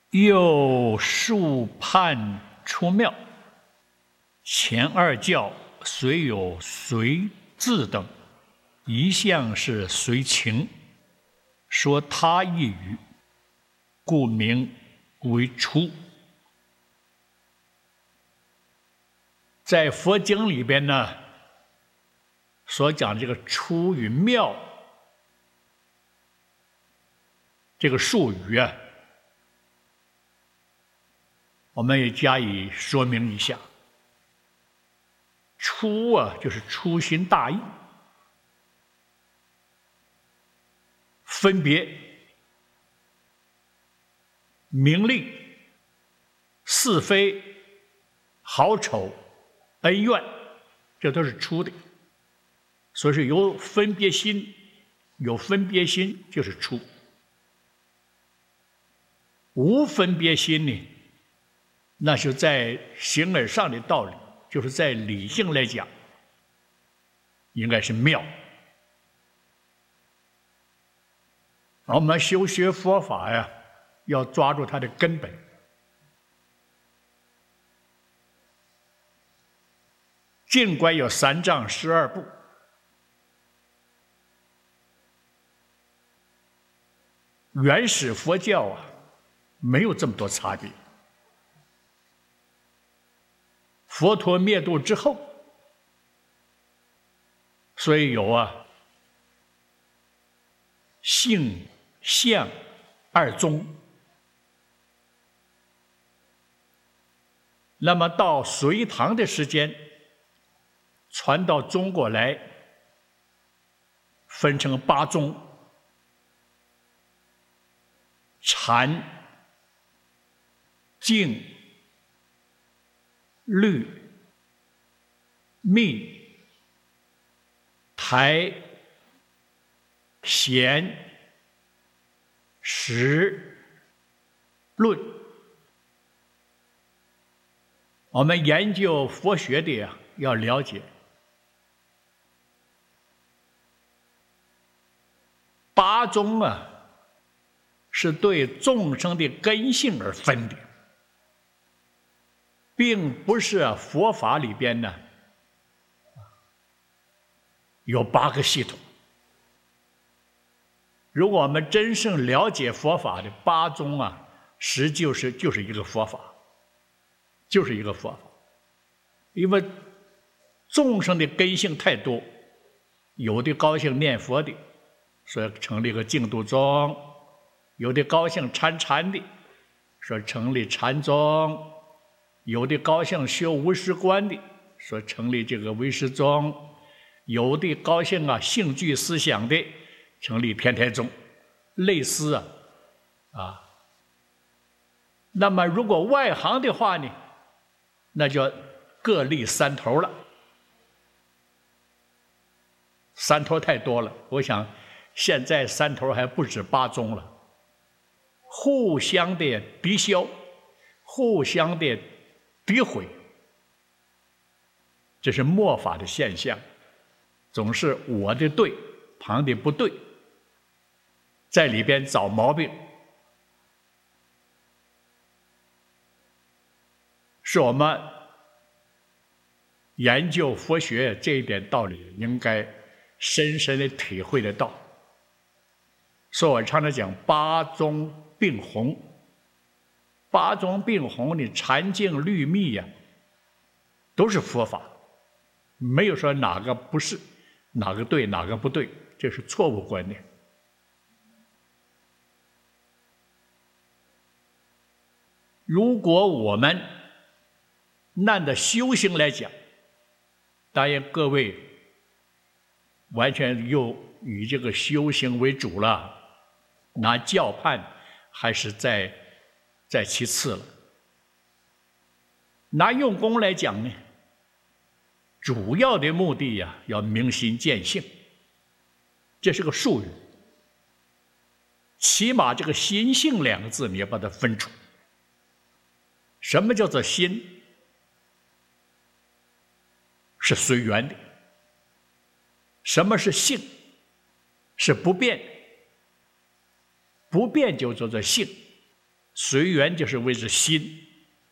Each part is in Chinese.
又数判出庙，前二教虽有随字等，一向是随情，说他一语，故名为出。在佛经里边呢，所讲这个出与妙这个术语啊，我们也加以说明一下。出啊，就是粗心大意，分别名利、是非、好丑、恩怨，这都是出的。所以说有分别心，有分别心就是出。无分别心呢，那就在形而上的道理，就是在理性来讲，应该是妙。我们修学佛法呀，要抓住它的根本。尽管有3藏12部，原始佛教啊，没有这么多差别。佛陀灭度之后，所以有性相2宗。那么到隋唐的时间，传到中国来，分成8宗：禅、净、律、密、台、闲、实、论。我们研究佛学的呀，要了解8宗啊，是对众生的根性而分的，并不是佛法里边呢有8个系统。如果我们真正了解佛法的8宗啊，实际就是一个佛法，就是一个佛法。因为众生的根性太多，有的高兴念佛的，所以成立个净土宗；有的高兴参禅的，说成立禅宗；有的高兴修唯识观的，说成立这个唯识宗；有的高兴性具思想的，成立天台宗。类似那么如果外行的话呢，那就各立3头了。3头太多了，我想现在3头还不止8宗了，互相的抵消，互相的诋毁，这是末法的现象。总是我的对，旁的不对，在里边找毛病，是我们研究佛学这一点道理应该深深的体会得到。所以我常常讲8宗并弘，8宗并弘的禅净律密呀，都是佛法，没有说哪个不是，哪个对，哪个不对，这是错误观念。如果我们按照修行来讲，当然各位完全又以这个修行为主了，拿教判还是在其次了。拿用功来讲呢，主要的目的呀，要明心见性，这是个术语。起码这个心性2个字你要把它分出。什么叫做心？是随缘的。什么是性？是不变的。不变就叫做性， 随缘就是谓之心。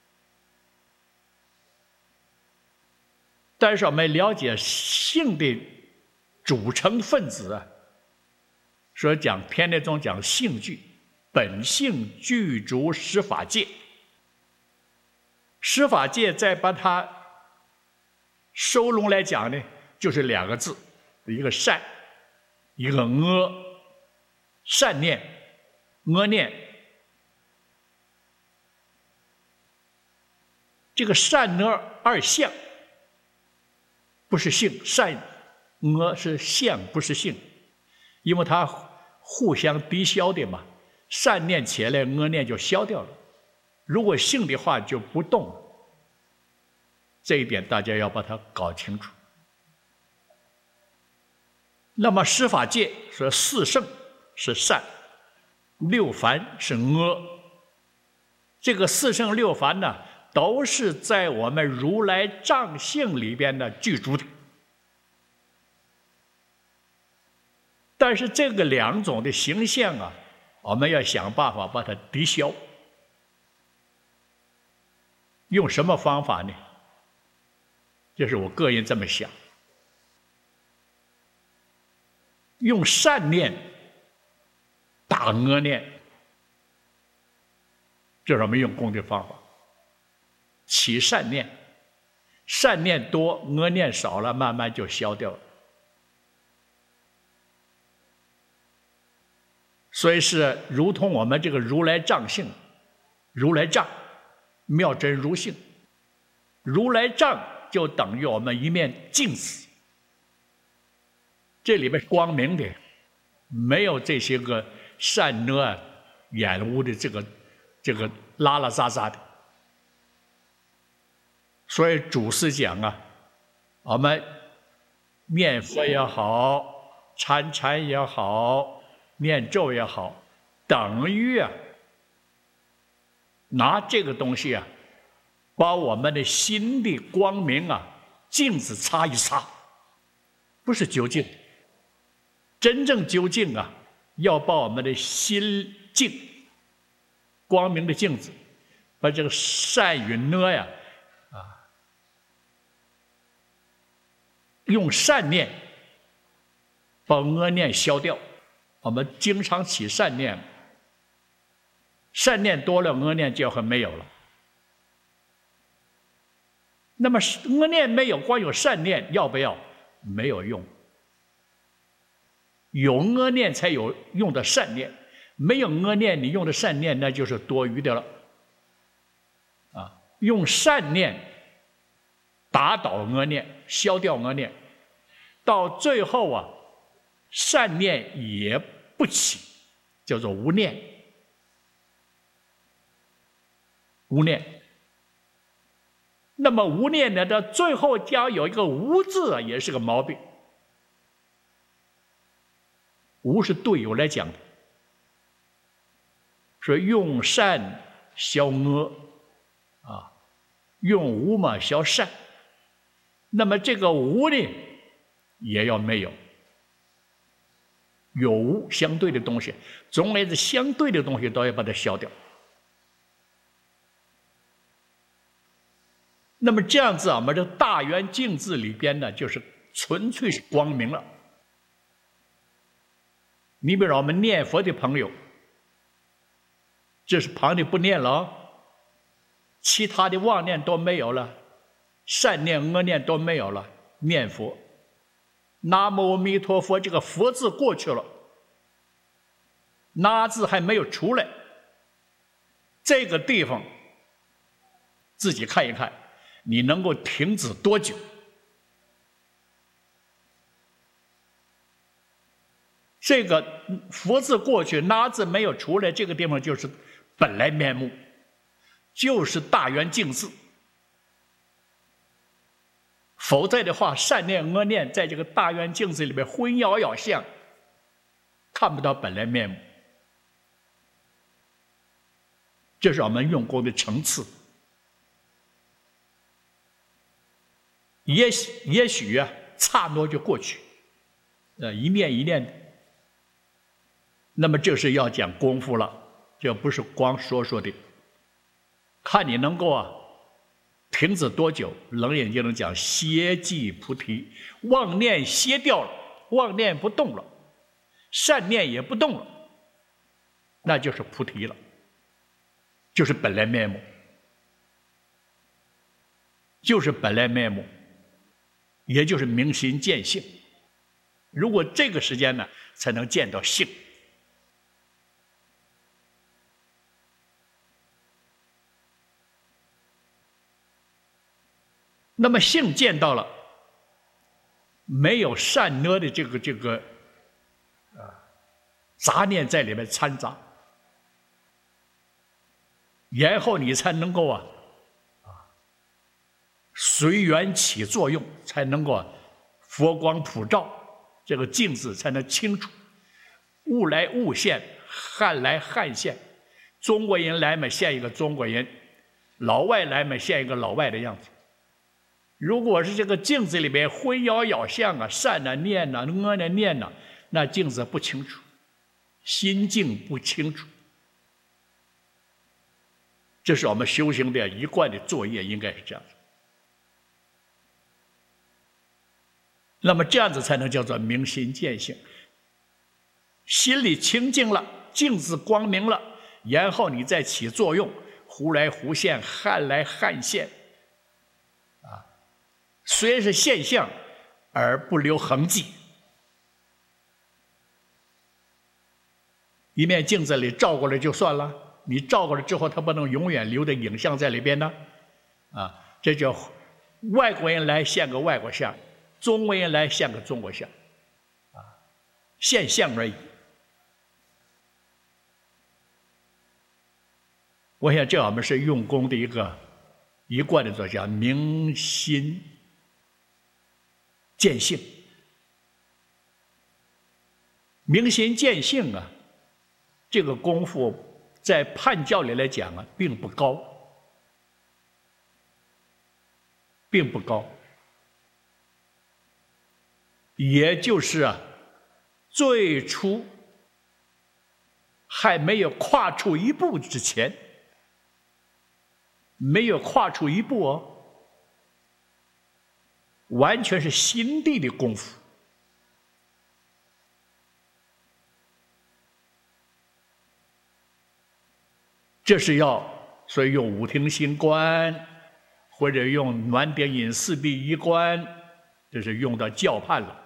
但是我们了解性的组成分子啊，所以讲天台宗讲性具，本性具足十法界。十法界再把它收拢来讲呢，就是2个字，一个善，一个阿。善念、阿念，这个善阿二相，不是性，善阿是相，不是性，因为它互相抵消的嘛。善念起来，阿念就消掉了。如果性的话就不动了，这一点大家要把它搞清楚。那么十法界说四圣是善，6凡是阿。这个四圣6凡呢，都是在我们如来藏性里边的具足的。但是这个2种的形象啊，我们要想办法把它抵消。用什么方法呢？这是我个人这么想。用善念打阿念，这是我们用功的方法。起善念，善念多，阿念少了，慢慢就消掉了。所以是如同我们这个如来藏性，如来藏妙真如性，如来藏就等于我们一面镜子，这里面光明的，没有这些个善恶染污的这个拉拉杂杂的。所以祖师讲啊，我们念佛也好，参也好，念咒也好，等于啊拿这个东西啊，把我们的心的光明啊，镜子擦一擦，不是究竟。真正究竟啊，要把我们的心镜，光明的镜子，把这个善与恶呀，用善念把恶念消掉。我们经常起善念，善念多了，恶念就很没有了。那么恶念没有，光有善念，要不要？没有用。有恶念才有用的善念，没有恶念，你用的善念那就是多余的了。用善念打倒恶念，消掉恶念，到最后啊，善念也不起，叫做无念。无念。那么无念呢，到最后将有一个无字啊，也是个毛病。无是对有来讲的，说用善消恶啊，用无嘛消善。那么这个无呢，也要没有。有无相对的东西，总而言之，相对的东西都要把它消掉。那么这样子啊，我们这大圆镜智里边呢，就是纯粹是光明了。你比如我们念佛的朋友，这是旁的不念了，其他的妄念都没有了，善念恶念都没有了，念佛，南无阿弥陀佛，这个佛字过去了，那字还没有出来，这个地方自己看一看，你能够停止多久？这个佛字过去，那字没有出来，这个地方就是本来面目，就是大圆净智。否则的话，善念恶念在这个大圆净智里面混淆要相，看不到本来面目。这是我们用功的层次。也许啊，刹那就过去，一念一念的。那么这是要讲功夫了，这不是光说说的。 看你能够停止多久。楞严经中讲歇即菩提，妄念歇掉了，妄念不动了，善念也不动了，那就是菩提了，就是本来面目，就是本来面目，也就是明心见性。如果这个时间呢，才能见到性。那么性见到了，没有善恶的这个杂念在里面掺杂，然后你才能够随缘起作用，才能够佛光普照，这个镜子才能清楚，物来物现，汉来汉现，中国人来嘛现一个中国人，老外来嘛现一个老外的样子。如果是这个镜子里面混淆咬相善念恶念那镜子不清楚，心境不清楚。这是我们修行的一贯的作业，应该是这样子。那么这样子才能叫做明心见性，心里清净了，镜子光明了，然后你再起作用，忽来忽现，汉来汉现。虽然是现象，而不留痕迹。一面镜子里照过来就算了，你照过来之后，它不能永远留的影像在里边呢。这叫外国人来现个外国相，中国人来现个中国相，现象而已。我想这我们是用功的一贯的做叫明心见性。明心见性这个功夫在判教里来讲并不高，并不高。也就是最初还没有跨出一步之前，没有跨出一步完全是心地的功夫。这是所以用五听心观，或者用暖点引四谛一观，这是用到教判了。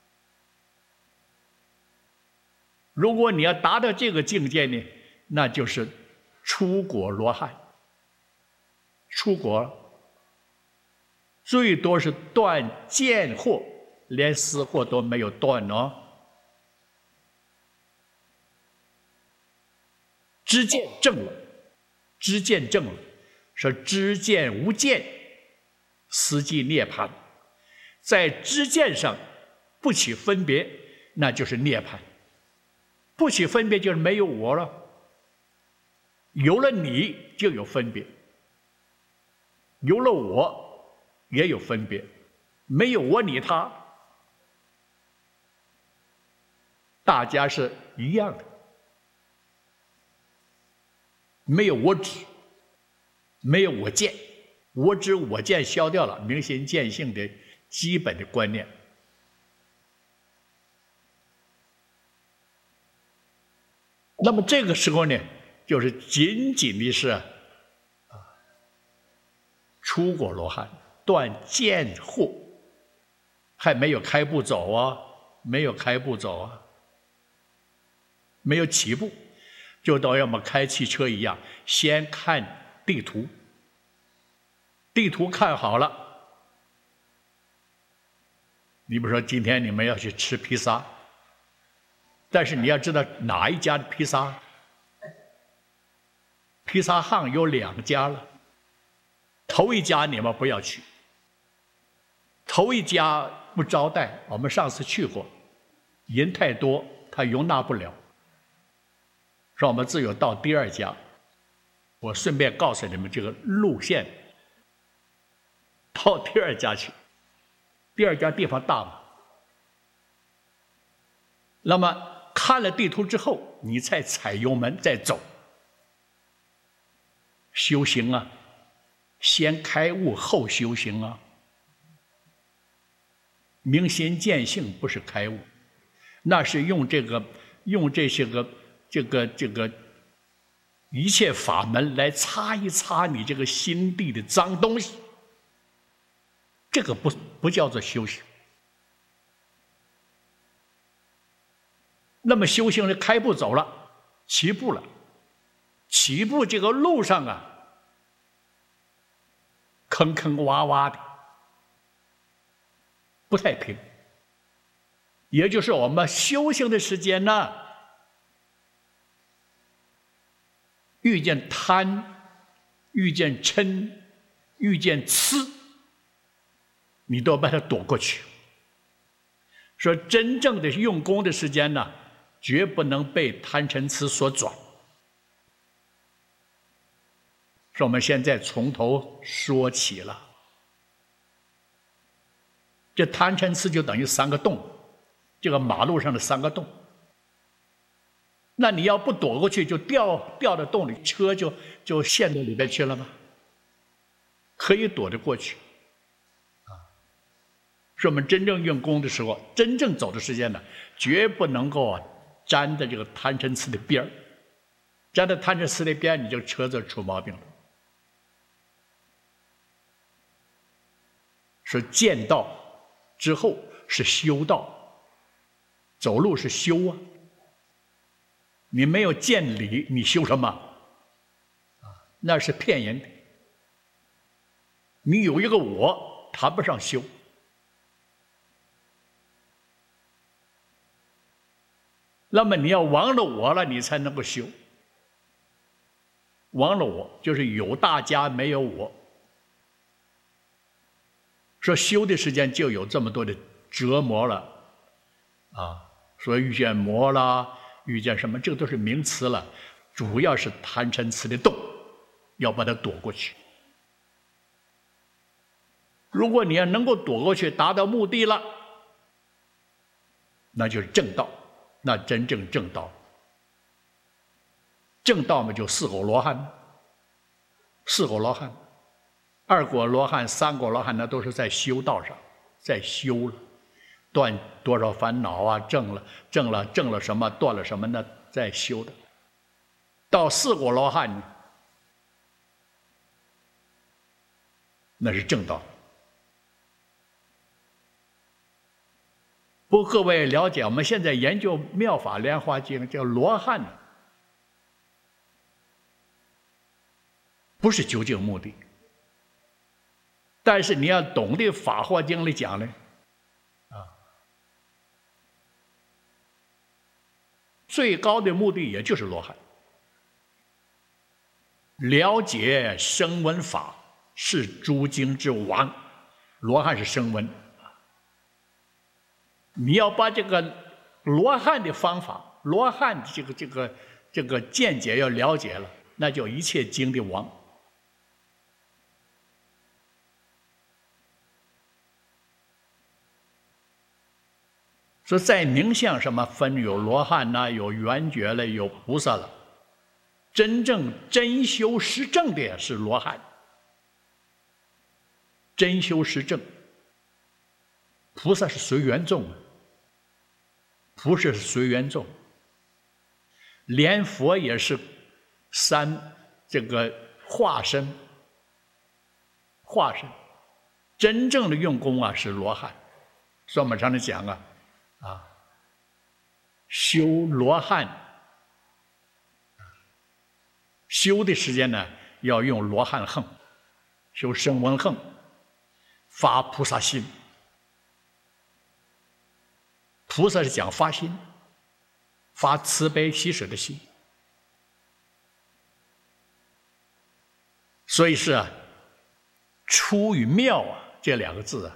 如果你要达到这个境界呢，那就是出果罗汉。出果最多是断见惑，连思惑都没有断知见正了，知见正了，是知见无见，思即涅槃。在知见上不起分别，那就是涅槃。不起分别就是没有我了，有了你就有分别，有了我也有分别，没有我你他，大家是一样的。没有我执，没有我见，我执我见消掉了，明心见性的基本的观念。那么这个时候呢，就是仅仅的是出果罗汉，断见惑，还没有开步走没有开步走没有起步，就等于我们开汽车一样，先看地图，地图看好了。你比如说今天你们要去吃披萨，但是你要知道哪一家的披萨，披萨行有2家了，头一家你们不要去，头一家不招待，我们上次去过，人太多，他容纳不了，说我们只有到第2家。我顺便告诉你们这个路线，到第2家去，第2家地方大嘛。那么看了地图之后，你再踩油门再走， 修行啊，先开悟后修行啊。明心见性不是开悟，那是用这些个一切法门来擦一擦你这个心地的脏东西，这个不叫做修行。那么修行是开步走了，起步了，起步这个路上啊，坑坑洼洼的，不太平。也就是我们修行的时间呢，遇见贪，遇见嗔，遇见痴，你都要把它躲过去。说真正的用功的时间呢，绝不能被贪嗔痴所转。说我们现在从头说起了，这贪嗔痴就等于三个洞，这个马路上的三个洞。那你要不躲过去，就掉到洞里，车就陷到里边去了吗？可以躲得过去。是我们真正用功的时候，真正走的时间呢，绝不能够沾的这个贪嗔痴的边儿，沾到贪嗔痴的边，你就车子出毛病了。说见道之后是修道，走路是修啊。你没有见理，你修什么？那是骗人的。你有一个我，谈不上修。那么你要忘了我了，你才能够修。忘了我，就是有大家没有我。说修的时间就有这么多的折磨了，说遇见魔啦，遇见什么，这个都是名词了，主要是贪嗔痴的洞，要把它躲过去。如果你要能够躲过去，达到目的了，那就是正道，那真正正道。正道嘛，就四果罗汉，四果罗汉。二果罗汉、三果罗汉，那都是在修道上，在修了，断多少烦恼啊，正了什么，断了什么，那在修的。到四果罗汉，那是正道。不过各位了解，我们现在研究《妙法莲华经》，叫罗汉，不是究竟目的。但是你要懂得《法华经》里讲呢，最高的目的也就是罗汉。了解声闻法是诸经之王，罗汉是声闻。你要把这个罗汉的方法，罗汉的这个见解要了解了，那就一切经的王。说在名相什么分有罗汉呐，有圆觉了，有菩萨了。真正真修实证的也是罗汉。真修实证，菩萨是随缘众，菩萨是随缘众，连佛也是这个化身。化身，真正的用功啊是罗汉。所以我们常常讲修罗汉，修的时间呢，要用罗汉行，修声闻行，发菩萨心。菩萨是讲发心，发慈悲喜舍的心。所以是出与妙这两个字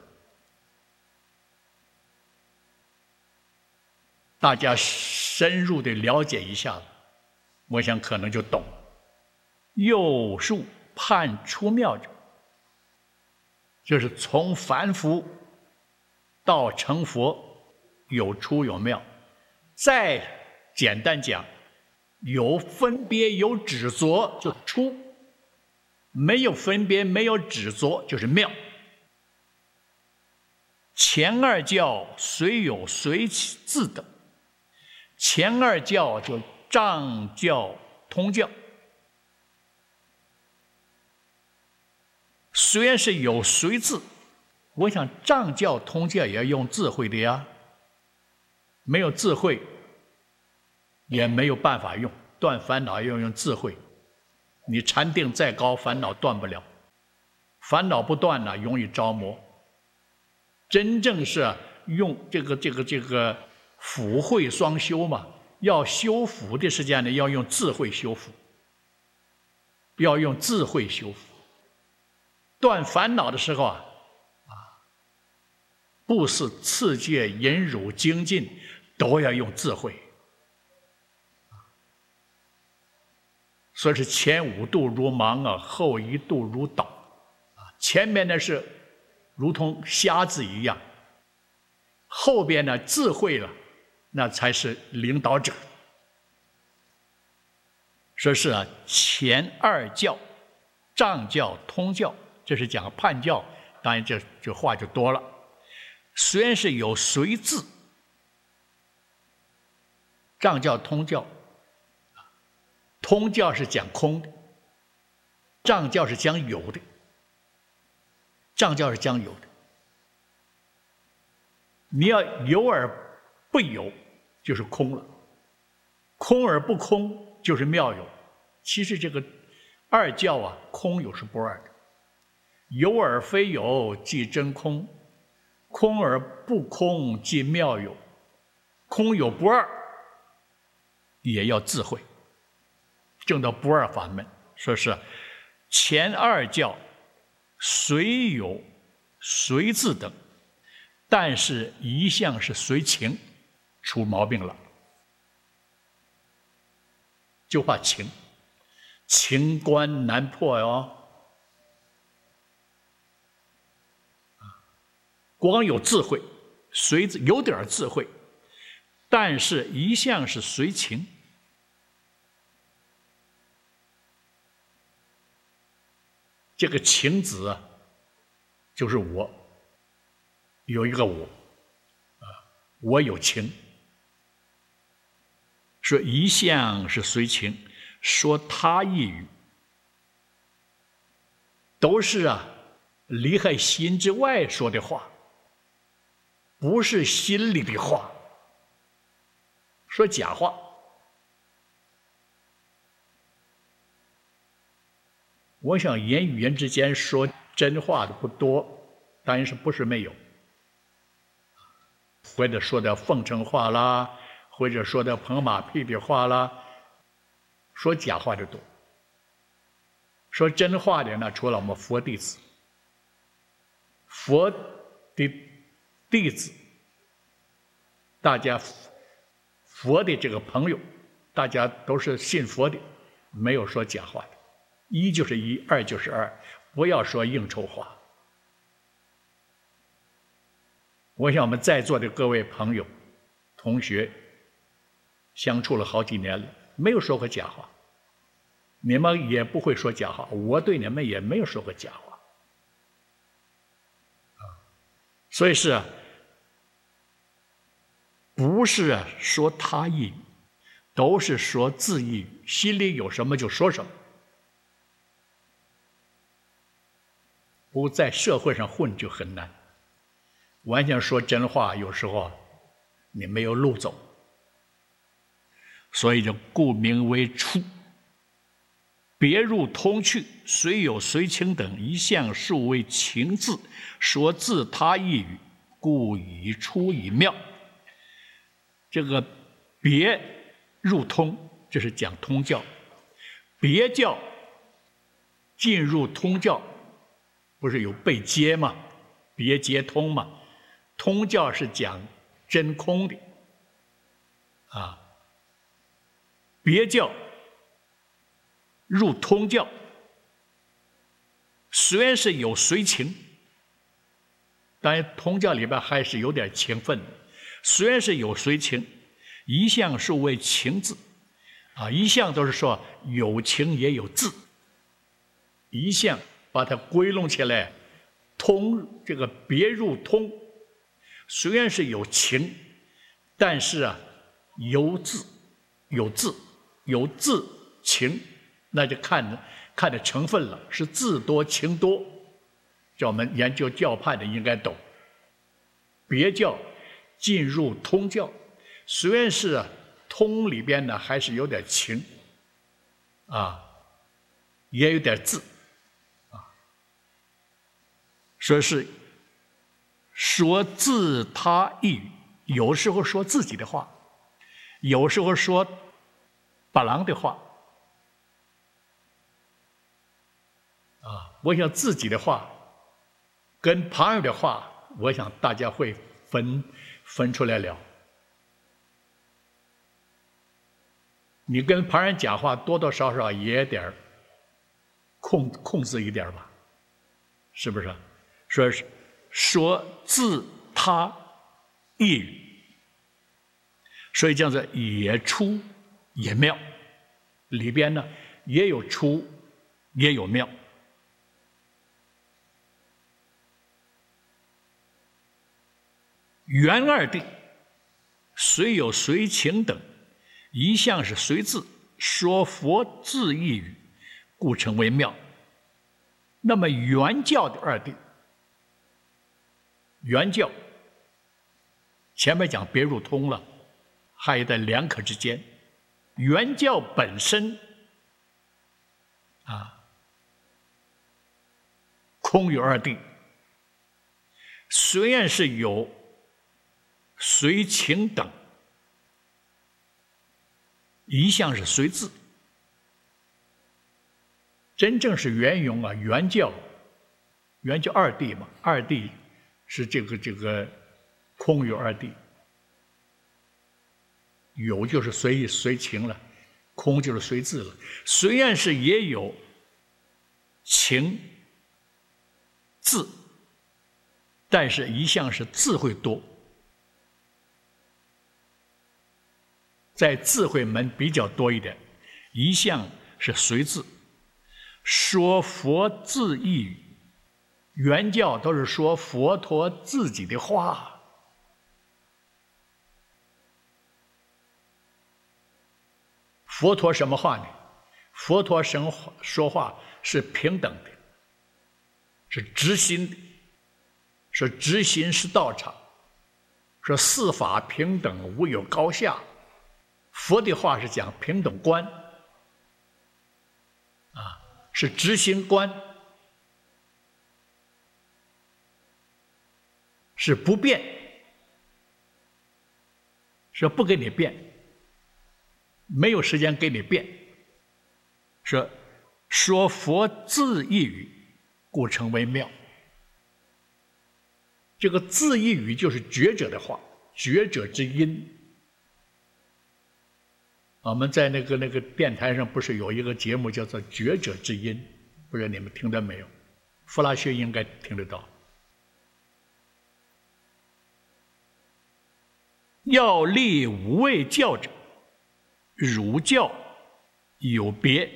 大家深入的了解一下，我想可能就懂。右数判出妙者，就是从凡夫到成佛，有出有妙。再简单讲，有分别有执着就出， 没有分别，没有执着，就是妙。前二教虽有随自等，前二教就藏教、通教，虽然是有随字，我想藏教、通教也要用智慧的呀，没有智慧也没有办法用，断烦恼要用智慧。你禅定再高，烦恼断不了，烦恼不断呢，容易着魔。真正是用这个福慧双修嘛，要修福的时间呢，要用智慧修福，要用智慧修福。断烦恼的时候布施、持戒、忍辱、精进，都要用智慧。所以是前5度如盲后1度如导前面呢是如同瞎子一样，后边呢智慧了，那才是领导者。说是前二教，藏教、通教，这是讲叛教，当然这话就多了。虽然是有随字，藏教、通教，通教是讲空的，藏教是讲有的。藏教是讲有的，你要有而不有，就是空了；空而不空，就是妙有。其实这个二教空有是不二的，有而非有，即真空；空而不空，即妙有。空有不二，也要智慧，证到不二法门。说是前二教虽有随自等，但是一向是随情，出毛病了。就怕情，情关难破哟。光有智慧，有点智慧，但是一向是随情。这个情子就是我，有一个我，我有情。说一向是随情，说他一语，都是离开心之外说的话，不是心里的话，说假话。我想言语言之间说真话的不多，当然是不是没有，或者说的奉承话啦，或者说的捧马屁的话啦，说假话的多。说真话的呢，除了我们佛弟子，佛的弟子，大家佛的这个朋友，大家都是信佛的，没有说假话的。一就是一，二就是二，不要说应酬话。我想我们在座的各位朋友、同学，相处了好几年了，没有说过假话，你们也不会说假话，我对你们也没有说过假话。所以是不是说他一语，都是说自一语，心里有什么就说什么。不在社会上混就很难，完全说真话，有时候你没有路走。所以就故名为出，别入通去，虽有随情等，一向数为情字，说自他一语，故以出以妙。这个别入通，这是讲通教，别教进入通教。不是有被接吗？别接通嘛。通教是讲真空的，别教入通教，虽然是有随情，当然通教里边还是有点情分的。虽然是有随情，一向数为情字，一向都是说有情也有字。 一向把它归拢起来，通这个别入通，虽然是有情，但是啊，有字情，那就看的成分了，是字多情多。叫我们研究教派的应该懂。别教进入通教，虽然是通里边呢还是有点情，也有点字，说是说自他一语，有时候说自己的话，有时候说别人的话，我想自己的话跟旁人的话，我想大家会分出来了。你跟旁人讲话，多多少少也得控制一点吧，是不是？说自他一语，所以这样子也出也妙，里边呢也有出也有妙。原二谛虽有随情等，一向是随字，说佛字一语，故称为妙。那么原教的二谛，原教前面讲别入通了，还有在两可之间。原教本身空有二谛，虽然是有随情等，一向是随字。真正是圆融原教二谛嘛，二谛是这个空有二谛，有就是随情了，空就是随字了。虽然是也有情字，但是一向是字会多，在智慧门比较多一点，一向是随字。说佛字一语，原教都是说佛陀自己的话。佛陀什么话呢？佛陀说话是平等的，是直心的，说直心是道场，说四法平等，无有高下。佛的话是讲平等观，是直心观，是不变，是不给你变，没有时间给你变。说佛字一语，故称为妙。这个字一语就是觉者的话，觉者之音。我们在那个电台上不是有一个节目叫做《觉者之音》，不知道你们听到没有？弗拉薛应该听得到。要立无畏教者，儒教有别，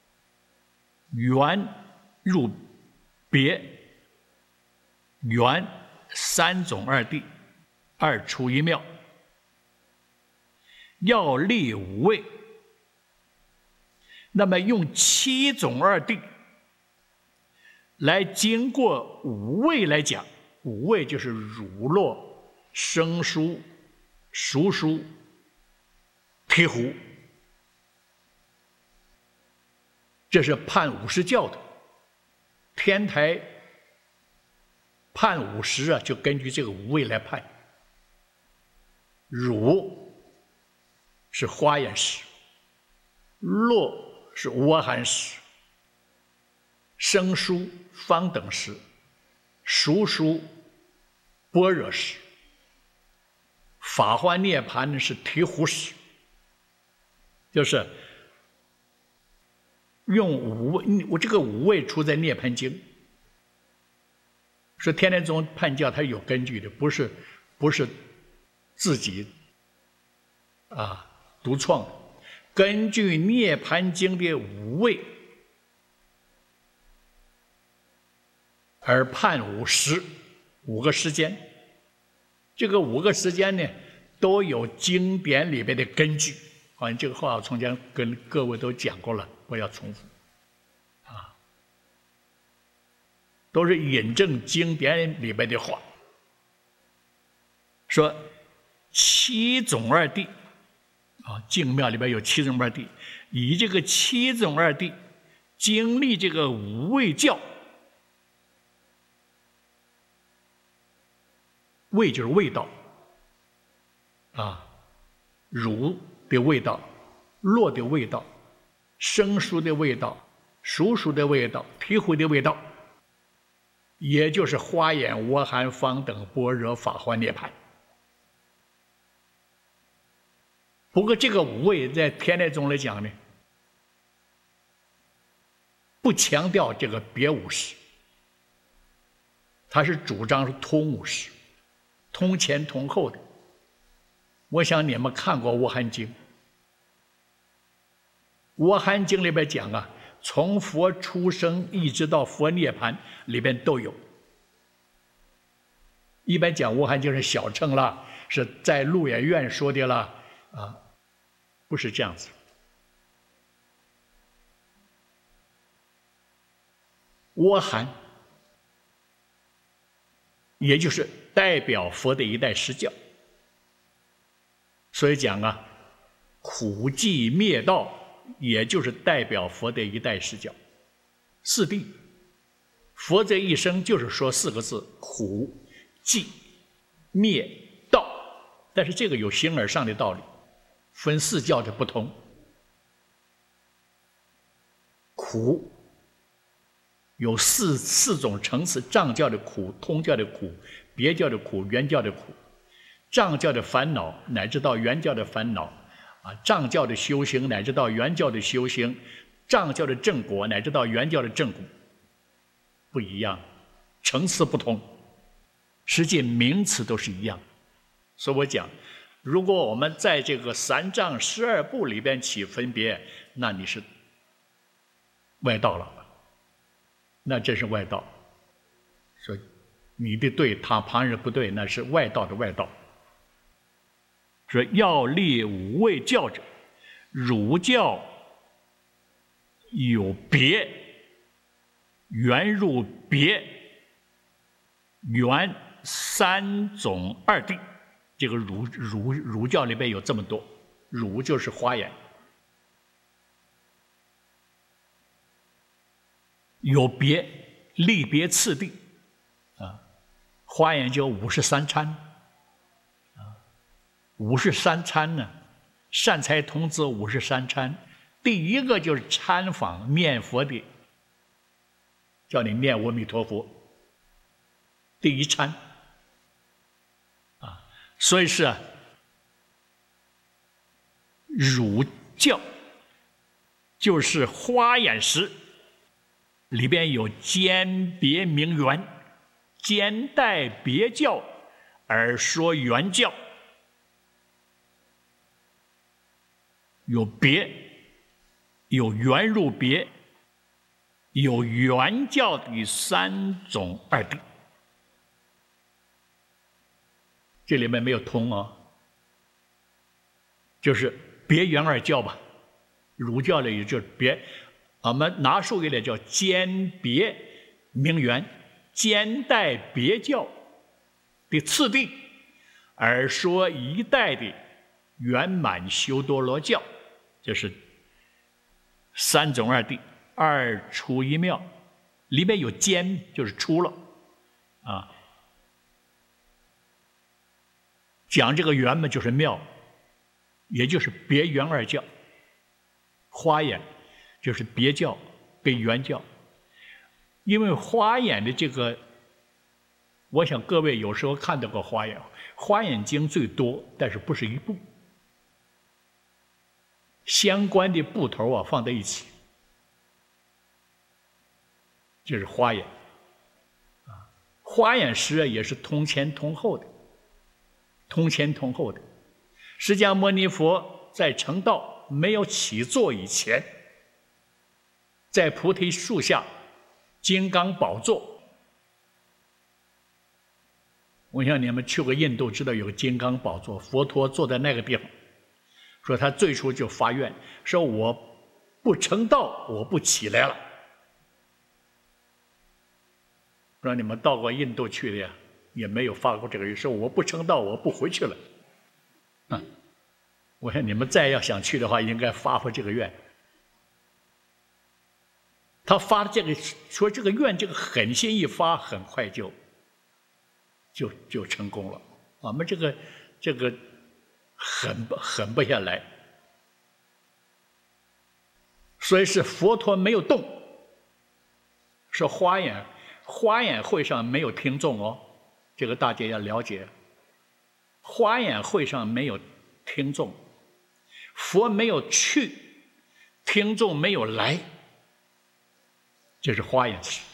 圆入别，圆三种二谛，二出一妙。要立无畏，那么用七种二谛来经过无畏来讲，无畏就是乳落、生疏、熟疏、醍醐，这是判50教的。天台判50就根据这个无畏来判。乳是华严时，落是阿含时，生疏方等时，熟疏般若时，法华涅槃是醍醐时。就是用无畏，我这个无畏出在《涅槃经》，说天台宗判教它有根据的，不是自己独创的，根据《涅槃经》的无畏而判五时，5个时间。这个5个时间呢，都有经典里边的根据。好像这个话我从前跟各位都讲过了，不要重复。都是引证经典里边的话，说七种二谛净庙里边有七种二谛，以这个七种二谛经历这个五味教，味就是味道乳的味道，落的味道，生熟的味道，熟熟的味道，醍醐的味道，也就是花眼、阿含、方等、般若、法华、涅槃。不过这个五味在天台宗来讲呢，不强调这个别五识，他是主张是通五识，通前通后的。我想你们看过《阿含经》，《阿含经》里边讲从佛出生一直到佛涅槃里边都有。一般讲《阿含经》是小乘啦，是在鹿野苑说的啦，不是这样子。阿含，也就是代表佛的一代实教，所以讲苦寂灭道，也就是代表佛的一代实教。四谛，佛这一生就是说4个字：苦、寂、灭、道。但是这个有形而上的道理，分4教的不同。苦有四种层次：藏教的苦、通教的苦、别教的苦、原教的苦。藏教的烦恼乃至到原教的烦恼，藏教的修行乃至到原教的修行，藏教的正果乃至到原教的正果，不一样，层次不同，实际名词都是一样。所以我讲，如果我们在这个3藏12部里边起分别，那你是外道了，那真是外道。说你的对，他旁人不对，那是外道的外道。说要立五味教者，儒教有别，原入别，原3种二谛。这个儒教里边有这么多，儒就是花眼，有别，立别次第花眼就53参53参呢，善财童子53参，第一个就是参访念佛的，叫你念阿弥陀佛，第一参所以是儒教就是花眼识里边有兼别名圆，兼代别教而说原教，有别，有原入别，有原教的3种二谛。这里面没有通就是别原二教吧。儒教里也就是别，我们拿术语里叫兼别名圆，兼代别教的次第，而说一代的圆满修多罗教，就是3种二谛，二出一妙，里面有兼，就是出了讲这个圆嘛，就是妙，也就是别圆二教。花眼就是别教跟原教，因为花眼的这个，我想各位有时候看到过花眼，花眼经最多，但是不是一部，相关的部头放在一起，就是花眼花眼识也是通前通后的。通前通后的，释迦牟尼佛在成道没有起座以前，在菩提树下金刚宝座我想你们去过印度，知道有个金刚宝座，佛陀坐在那个地方，说他最初就发愿，说我不成道，我不起来了。让你们到过印度去的呀，也没有发过这个愿，说我不成道，我不回去了。我想你们再要想去的话，应该发这个愿。他发的这个说这个愿，这个狠心一发，很快就成功了。我们这个狠不下来，所以是佛陀没有动。说花眼会上没有听众哦，这个大家要了解。花眼会上没有听众，佛没有去，听众没有来，这是花眼寺。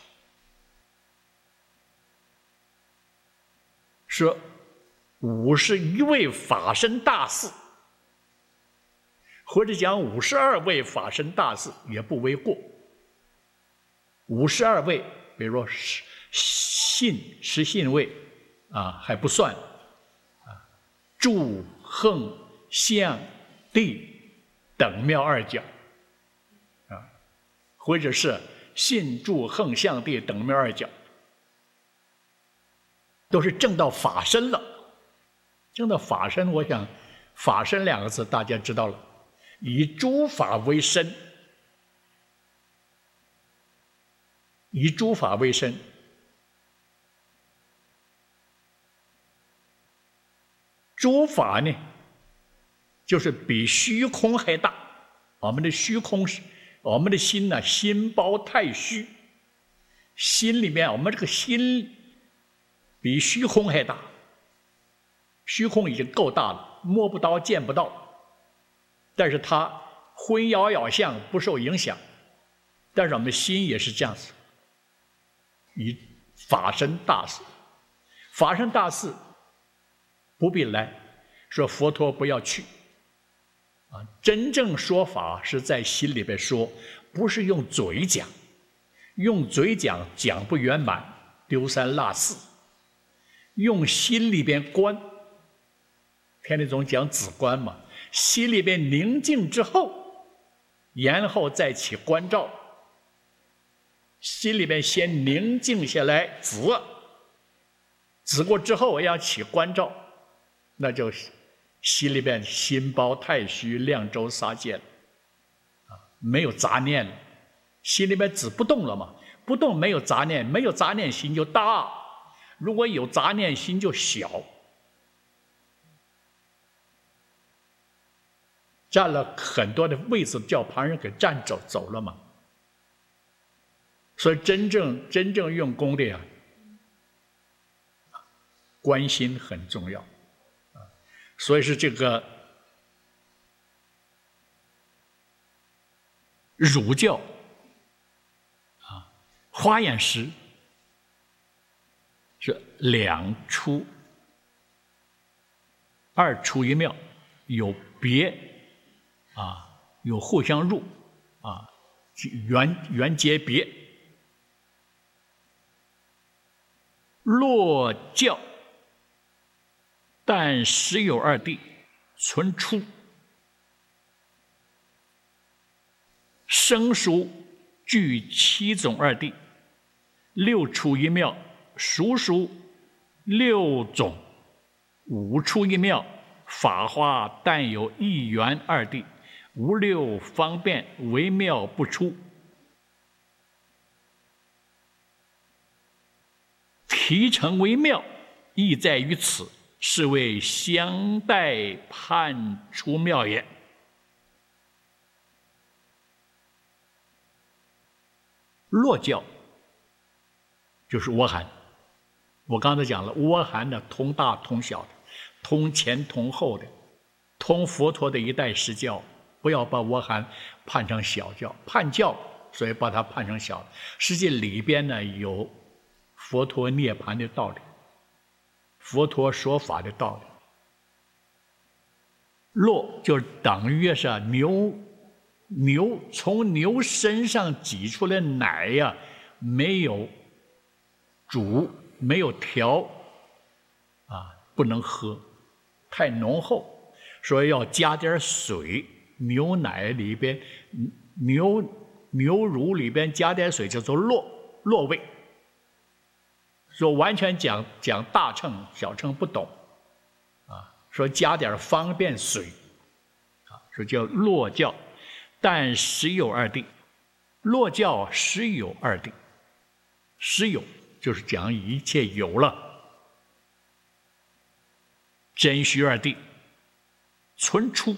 说51位法身大士，或者讲52位法身大士也不为过。52位，比如说十信位啊，还不算啊，住横向地等妙二角啊，或者是信住横向地等妙二角，都是证到法身了。证到法身，我想法身2个字大家知道了，以诸法为身，以诸法为身。诸法呢，就是比虚空还大。我们的虚空是我们的心呢，心包太虚，心里面我们这个心比虚空还大。虚空已经够大了，摸不到见不到，但是它昏摇摇相，不受影响。但是我们的心也是这样子，以法身大士，法身大士不必来，说佛陀不要去啊！真正说法是在心里边说，不是用嘴讲，用嘴讲不圆满，丢三落四，用心里边观。天理总讲止观嘛，心里边宁静之后，然后再起观照。心里边先宁静下来，止过之后要起观照，那就心里边心包太虚，量周杀戒了，没有杂念了，心里边止不动了嘛，不动没有杂念，没有杂念心就大，如果有杂念心就小。占了很多的位置，叫旁人给占走了嘛。所以真正用功的呀，观心很重要啊。所以是这个儒教啊，花眼识是2出，2出1妙，有别。有互相入啊，缘结别。落教但实有2谛，存出。生熟具7种2谛，6出1妙，熟6种，5出1妙，法华但有1缘2谛。无6方便，微妙不出。提成为妙，意在于此，是为相待判出妙也。落教就是阿含，我刚才讲了，阿含的通大通小的，通前通后的，通佛陀的一代实教。不要把阿含判成小教，判教，所以把它判成小。实际里边呢有佛陀涅槃的道理，佛陀说法的道理。落就等于是牛从牛身上挤出来奶呀，没有煮，没有调， 不能喝，太浓厚，所以要加点水。牛奶里边，牛乳里边加点水叫做落味。说完全讲大乘，小乘不懂，说加点方便水，说叫落教，但实有二谛。落教实有二谛，实有就是讲一切有了，真虚二谛，存出。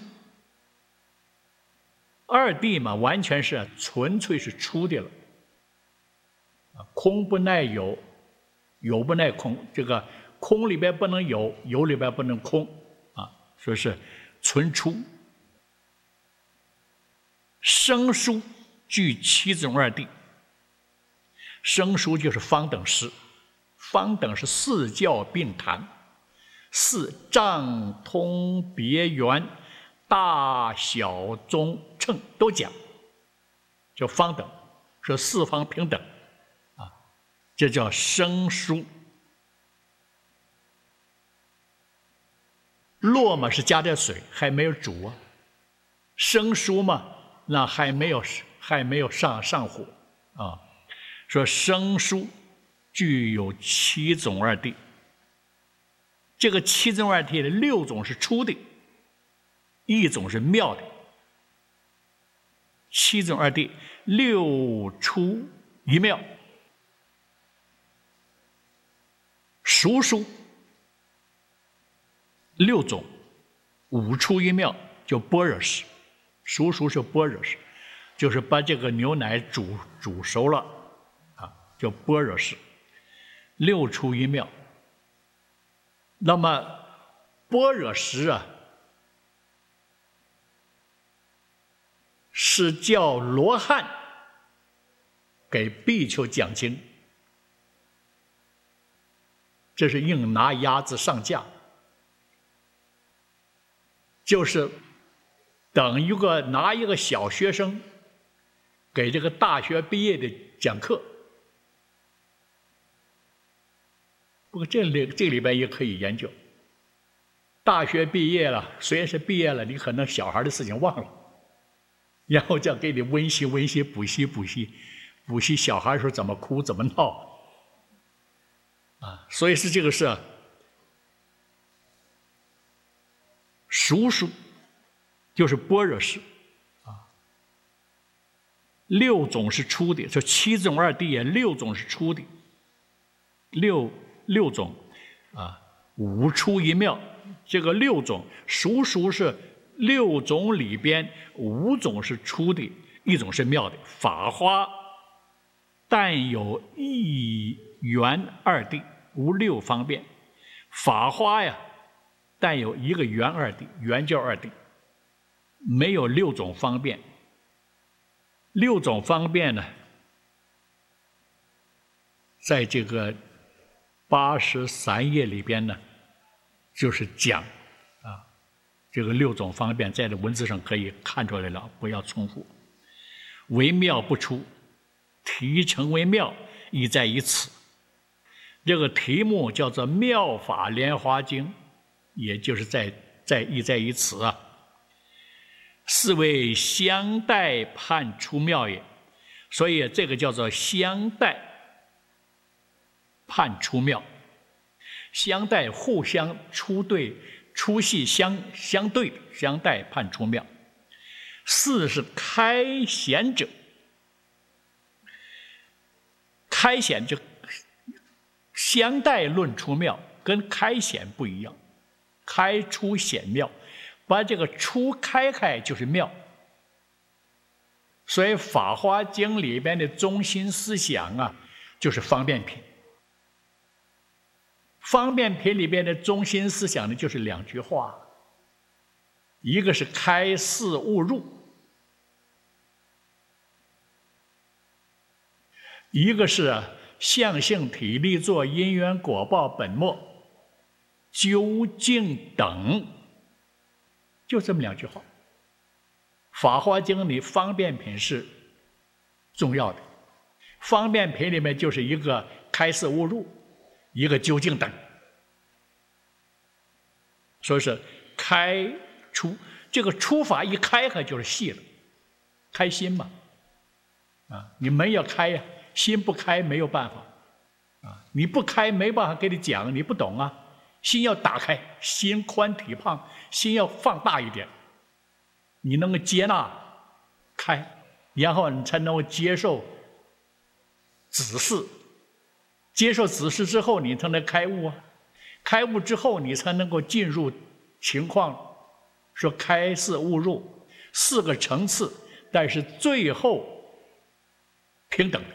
二谛嘛，完全是纯粹是出的了，空不耐有，有不耐空。这个空里边不能有，有里边不能空，说是存出。生疏具七种二谛，生疏就是方等识，方等是四教并谈，四障通别圆。大小中乘都讲，叫方等，说四方平等，这叫生疏。落嘛是加点水，还没有煮啊；生疏嘛，那还没有上火啊。说生疏具有七种二谛，这个七种二谛的六种是出的。一种是妙的，七种二谛，六出一妙。熟疏六种，五出一妙，叫般若识。熟熟是般若识，就是把这个牛奶煮熟了，叫般若识。六出一妙。那么般若识是叫罗汉给比丘讲经，这是硬拿鸭子上架，就是等拿一个小学生给这个大学毕业的讲课。不过这里边也可以研究。大学毕业了，虽然是毕业了，你可能小孩的事情忘了。然后再给你温习补习小孩说怎么哭怎么闹，所以是这个是熟疏，就是般若识，六种是出的，说七种二谛六种是出的，六种五出一妙，这个六种熟是。六种里边五种是出的，一种是妙的。法花但有一圆二谛，无六方便。法花但有一个圆二谛，圆教二谛，没有六种方便。六种方便呢，在这个83页里边呢，就是讲。这个六种方便在这文字上可以看出来了，不要重复。为妙不出，题成为妙，意在于此。这个题目叫做《妙法莲华经》，也就是意在于此是为相待判出妙也，所以这个叫做相待判出妙。相待互相出系相对，相待判出妙。四是开显者，开显就相待论出妙，跟开显不一样。开出显妙，把这个出开就是妙。所以《法华经》里边的中心思想就是方便品。方便品里边的中心思想呢，就是两句话，一个是开示悟入，一个是相性体力作因缘果报本末究竟等，就这么两句话。法华经里方便品是重要的，方便品里面就是一个开示悟入，一个究竟等。 所以是开出，这个出法一开开就是细了，开心嘛，你门要开呀，心不开没有办法，你不开没办法给你讲，你不懂啊，心要打开，心宽体胖，心要放大一点，你能够接纳开，然后你才能够接受指示，接受指示之后，你才能开悟啊。开悟之后，你才能够进入情况，说开示悟入4个层次，但是最后平等的，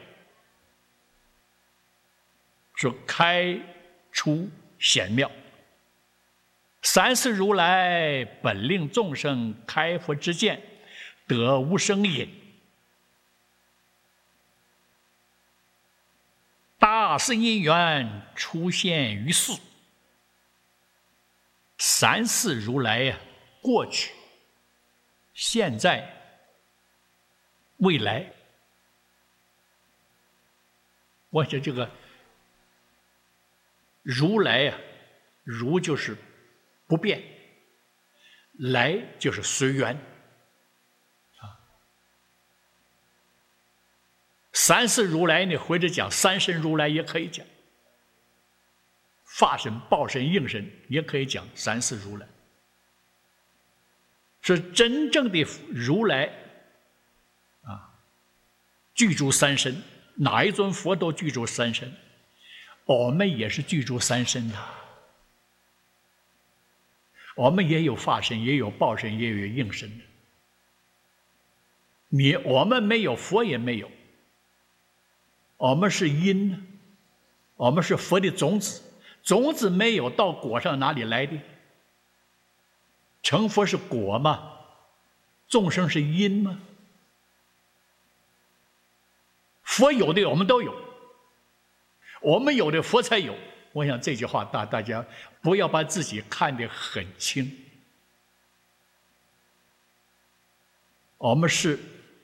说开出显妙。三世如来本令众生开佛之见，得无生隐。大事因缘出现于世。三世如来呀，过去、现在、未来。我想这个如来呀，如就是不变，来就是随缘。三世如来呢，或者讲三身如来也可以讲。法身、报身、应身也可以讲三世如来，是真正的如来具足三身，哪一尊佛都具足三身，我们也是具足三身的，我们也有法身，也有报身，也有应身的。我们没有，佛也没有，我们是因，我们是佛的种子。种子没有到果上哪里来的？成佛是果吗？众生是因吗？佛有的我们都有，我们有的佛才有。我想这句话大家不要把自己看得很轻。我们是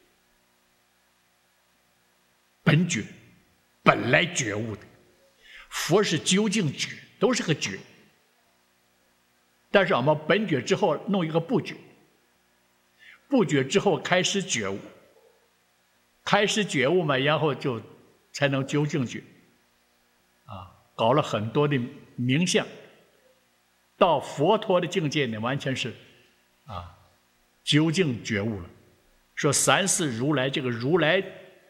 本觉，本来觉悟的。佛是究竟觉，都是个觉，但是我们本觉之后弄一个不觉，不觉之后开始觉悟，开始觉悟嘛，然后就才能究竟觉，搞了很多的名相，到佛陀的境界呢，完全是究竟觉悟了。说三世如来，这个如来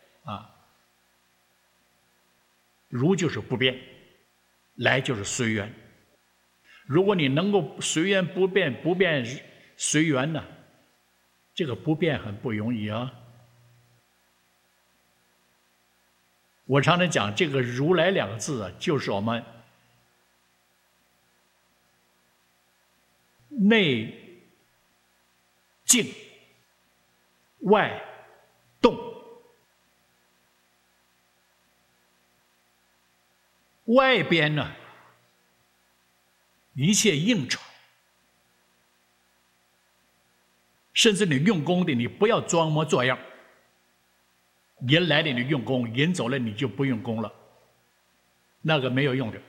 如就是不变，来就是随缘。如果你能够随缘不变，不变随缘呢，这个不变很不容易啊。我常常讲这个如来两个字就是我们内静外动。外边呢，一切应酬，甚至你用功的，你不要装模作样。人来了你用功，人走了你就不用功了，那个没有用的。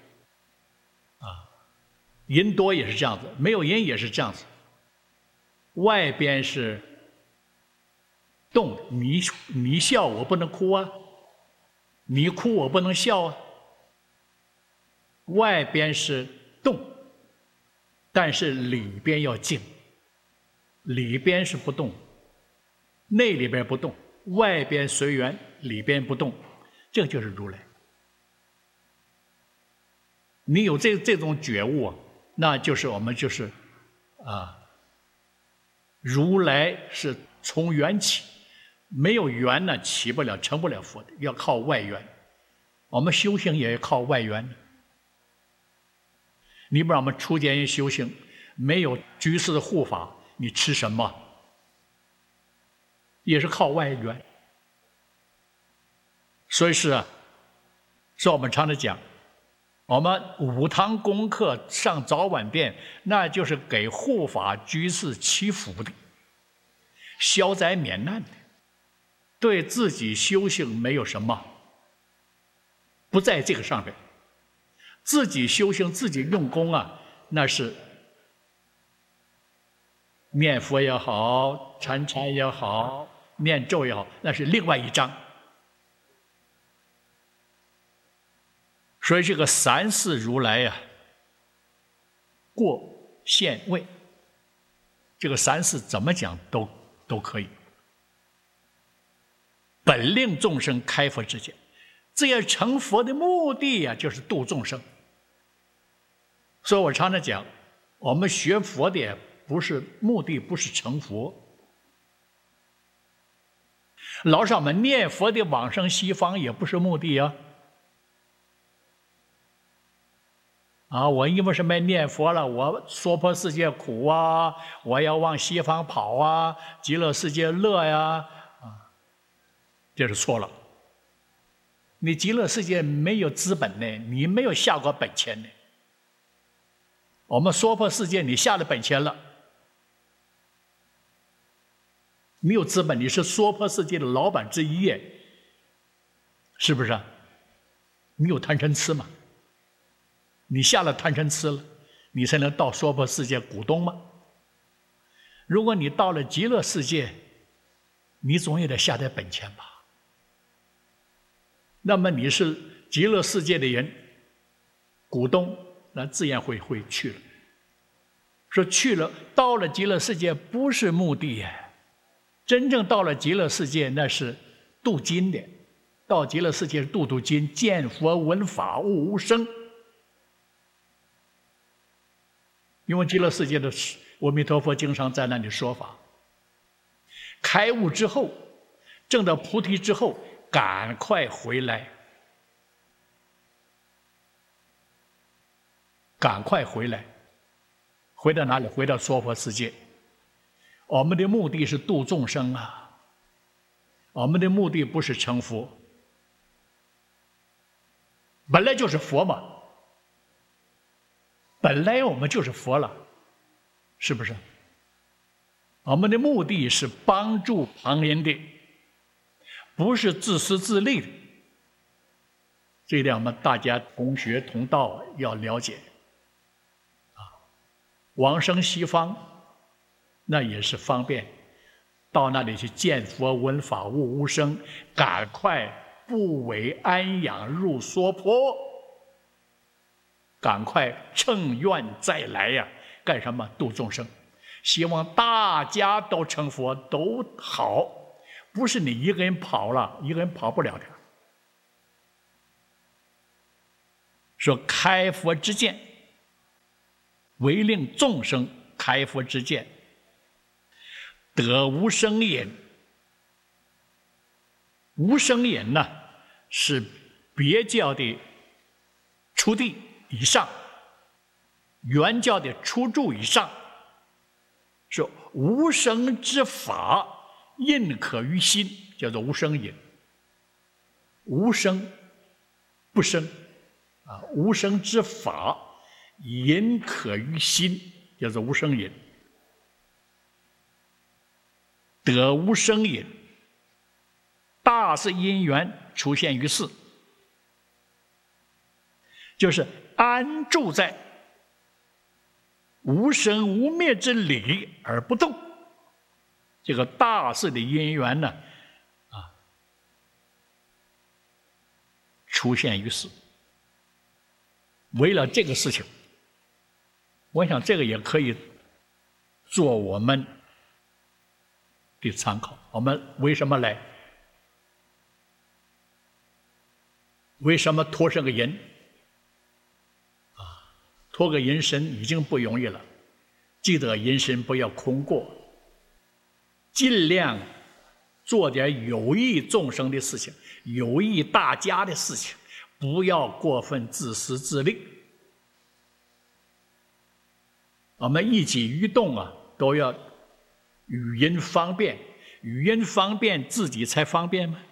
人多也是这样子，没有人也是这样子。外边是动，你笑我不能哭啊，你哭我不能笑啊。外边是动，但是里边要静，里边是不动，内里边不动，外边随缘，里边不动，这就是如来。你有这种觉悟，那就是我们就是如来是从缘起，没有缘呢起不了成不了佛的，要靠外缘。我们修行也要靠外缘。你不让我们出家人修行，没有居士的护法，你吃什么？也是靠外缘。所以是我们常常讲，我们5堂功课上早晚殿，那就是给护法居士祈福的，消灾免难的，对自己修行没有什么，不在这个上面。自己修行，自己用功那是念佛也好，禅也好，念咒也好，那是另外一章。所以这个三世如来呀，过现位，这个三世怎么讲都可以。本令众生开佛之见，这样成佛的目的呀，就是度众生。所以我常常讲，我们学佛的不是目的，不是成佛。老师们念佛的往生西方也不是目的呀。我因为什么念佛了？我娑婆世界苦啊，我要往西方跑啊，极乐世界乐呀，这是错了。你极乐世界没有资本呢，你没有下过本钱呢。我们娑婆世界你下了本钱了，你有资本，你是娑婆世界的老板之一耶，是不是啊？你有贪嗔痴嘛？你下了贪嗔痴了，你才能到娑婆世界股东吗？如果你到了极乐世界，你总也得下点本钱吧？那么你是极乐世界的人，股东，那自然会去了。说去了，到了极乐世界不是目的呀，真正到了极乐世界那是镀金的，到极乐世界镀金，见佛闻法悟无生。因为极乐世界的阿弥陀佛经常在那里说法，开悟之后，证到菩提之后，赶快回来，赶快回来，回到哪里？回到娑婆世界。我们的目的是度众生啊，我们的目的不是成佛，本来就是佛嘛。本来我们就是佛了，是不是？我们的目的是帮助旁人的，不是自私自利的。这一点我们大家同学同道要了解。往生西方，那也是方便，到那里去见佛闻法悟无生，赶快不为安养入娑婆。赶快乘愿再来呀！干什么？度众生。希望大家都成佛，都好，不是你一个人跑了，一个人跑不了的。说开佛之见，为令众生开佛之见，得无生忍。无生忍呢，是别教的初地以上，原教的初住以上，说无生之法印可于心，叫做无生忍。无生不生无生之法印可于心，叫做无生忍。得无生忍，大是因缘出现于世，就是安住在无生无灭之理而不动。这个大事的因缘呢，出现于世。为了这个事情，我想这个也可以做我们的参考。我们为什么来？为什么脱这个人？脱个人身已经不容易了，记得人身不要空过，尽量做点有益众生的事情，有益大家的事情，不要过分自私自利。我们一举一动都要与人方便，与人方便自己才方便吗？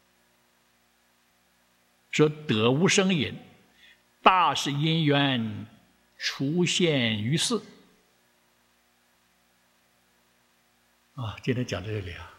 说得无生忍，大是因缘出现于世。今天讲到这里